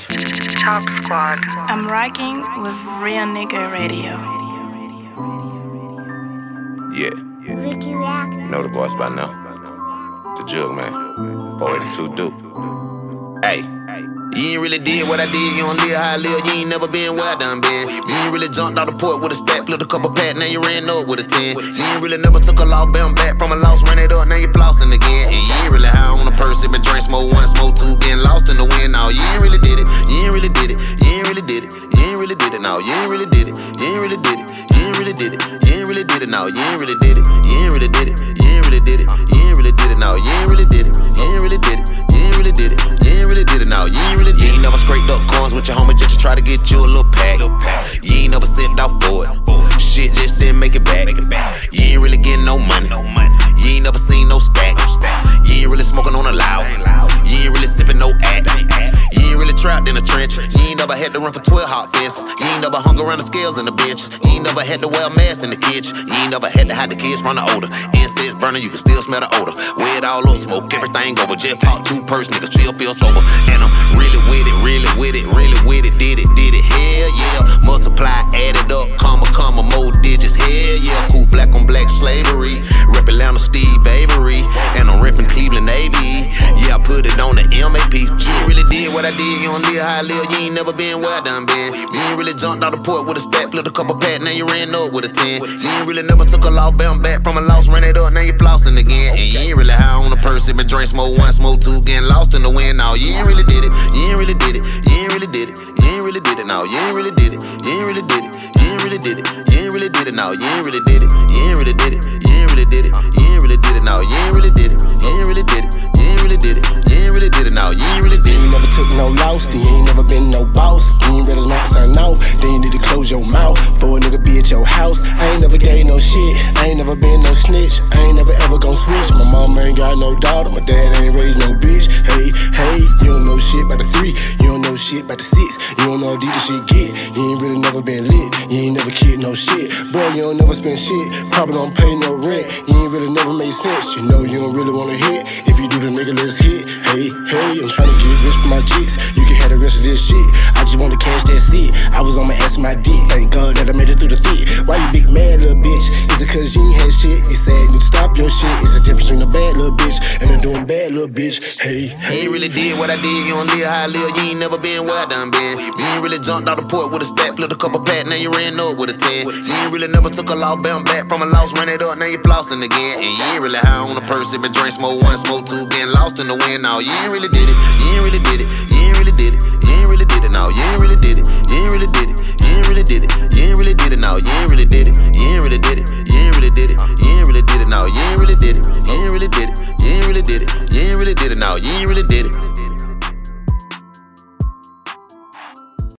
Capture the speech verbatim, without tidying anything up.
Chop Squad. I'm rocking with Real Nigga Radio. Yeah. Ricky Rock. Know the voice by now. The Jug Man. four eighty-two Duke. Hey. You ain't really did what I did, you don't live how I live. You ain't never been where I done been. You ain't really jumped out the port with a stack, flipped a couple pat, now you ran up with a ten. You ain't really never took a loss, bound back from a loss, ran it up, now you flossing again. And you ain't really high on a purse, been drink, smoke one, smoke two, getting lost in the wind. No, you ain't really did it, you ain't really did it, you ain't really did it, you ain't really did it, no, you ain't really did it, you ain't really did it, you ain't really did it, you ain't really did it, no, you ain't really did it, you ain't really did it, you ain't really did it, you ain't really did it, no, you ain't really did it, you ain't really did it, you ain't really did it, you ain't really did it, no, you ain't really did it. You ain't never scraped up coins with your homie just to try to get you a little pack. You ain't never sent off for it. Shit just didn't make it back. You ain't really getting no money. You ain't never seen no stacks. You ain't really smoking on a loud. You ain't really sipping no act. You ain't really trapped in a trench. You ain't never had to run for twelve hot fences. You ain't never hung around the scales in the bench. You ain't never had to wear a mask in the kitchen. You ain't never had to hide the kids from the odor. Incense burning, you can still smell the odor. Wear it all up, smoke everything over. Just pop two purse, niggas still feel sober. And I'm really with it, really with it, really with it. Did it, did it, hell yeah. Multiply, add it up, comma, comma, more digits, hell yeah. Cool black on black slavery. Rep Atlanta Steve Avery. And I'm reppin' Cleveland A B. Yeah, I put it on the M A P. You ain't really did what I did, you don't live how I live. You ain't never been where I done been. You ain't really jumped out the port with a stack, flipped a couple pat, now you ran up with a ten. You ain't really never took a loss, bound back from a loss, ran it up, now you flossing again. And you ain't really high on a purse, been drink, smoke one, smoke two, getting lost in the wind. No, you ain't really did it, you ain't really did it, you ain't really did it, you ain't really did it, no, you ain't really did it, you ain't really did it, you ain't really did it, you ain't really did it, no, you ain't really did it, you ain't really did it, you ain't really did it, you ain't really did it, no, you ain't really did it, you ain't really did it, you ain't really did it, you ain't really did it, no, you ain't really did it. You never took no loss, then you ain't never been no boss. You ain't really not sign off, then you need to close your mouth. For a nigga be at your house, I ain't never gave no shit, I ain't never been no snitch, I ain't never ever gon' switch. My mama ain't got no daughter, my dad ain't raised no bitch. Hey, hey, you don't know shit about the three, you don't know shit about the six, you don't know how deep the shit get. You ain't really never been lit, you ain't never kid no shit. Boy, you don't never spend shit, probably don't pay no rent. You ain't really never made sense, you know you don't really wanna hit. If you do the nigga, let's hit. Hey, hey, I'm tryna get rich for my chicks, you can have the rest of this shit. I just wanna cash that shit, I was on my ass and my dick. Thank God that I made it through the thick. Why you big mad, little bitch? Is it cause you ain't had shit? You said you need to stop your shit. It's the difference between a bad little bitch and a doing bad little bitch. Hey, hey. You ain't really did what I did, you don't live how I live. You ain't never been where I done been. You ain't really jumped out the port with a stack, flipped a couple pat, now you ran up with a ten. You ain't really never took a loss, bound back from a loss, ran it up, now you flossing again. And you ain't really high on a purse, been drink, smoke one, smoke two, getting lost in the wind. No, you ain't really did it, you ain't really did it, you ain't really did it, you ain't really did it, no, you ain't really did it, you ain't really did it, you ain't really did it, you ain't really did it, no, you ain't really did it, you ain't really did it, you ain't really did it, you ain't really did it, no, you ain't really did it, you ain't really did it, you ain't really did it, you ain't really did it, no, you ain't really did it.